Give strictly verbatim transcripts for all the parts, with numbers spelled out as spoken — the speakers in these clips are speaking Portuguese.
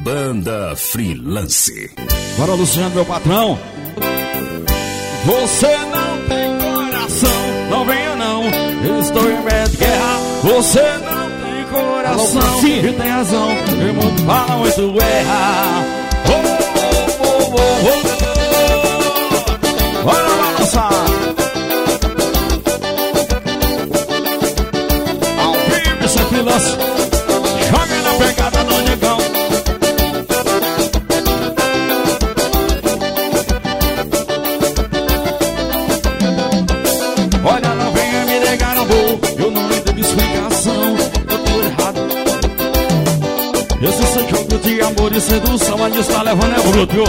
Banda Freelance. Agora, Luciano, meu patrão. Você não tem coração, não venha não, eu estou em medo de guerra. Você não tem coração, e tem razão, o mundo fala muito erra. Oh, oh, oh, oh, oh. Bora balançar. Ao vivo esse freelance, joga na pegada do negão. Olha, não venha me negar, não vou, eu não lhe devo explicação, eu tô errado. Esse seu jogo de amor e sedução, a está levando é bruto.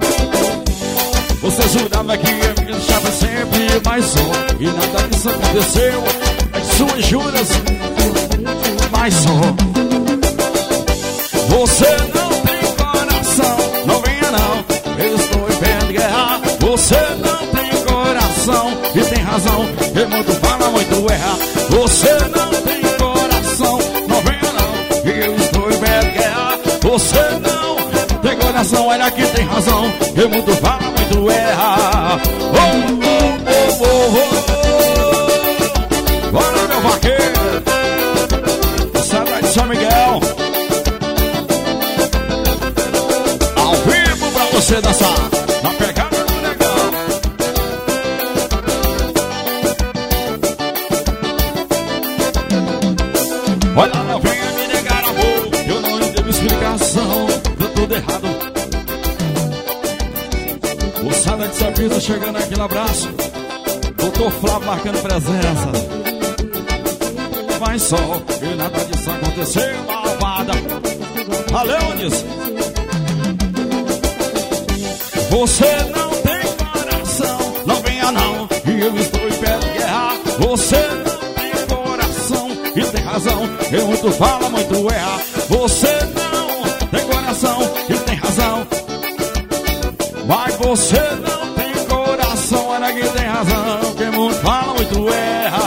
Você jurava que ia me deixar sempre mais só, e nada disso aconteceu. As suas juras, mais só. Você não tem coração, não venha não, eu estou em pé de guerra. Você não tem coração, e tem razão, e muito fala muito erra. Você não tem coração, não venha não, e eu estou em pé de guerra. Você não tem coração, olha que tem razão, e muito fala muito erra. Oh, oh, oh, oh, oh. Bora, meu vaqueiro, Sandra de São Miguel, ao vivo pra você dançar na pegada do negão. Olha, não venha me negar amor, eu não lhe devo explicação, deu tudo errado. O Sala de Sapita chegando aqui no abraço, doutor Flávio marcando presença. Vai só, e nada disso aconteceu, malvada. Valeu, Nisso. Você não tem coração, não venha não, e eu estou em pé de guerra. Você não tem coração, e tem razão, e muito fala, muito erra. Você não tem coração, e tem razão, mas você não tem coração, olha que tem razão, que muito fala, muito erra.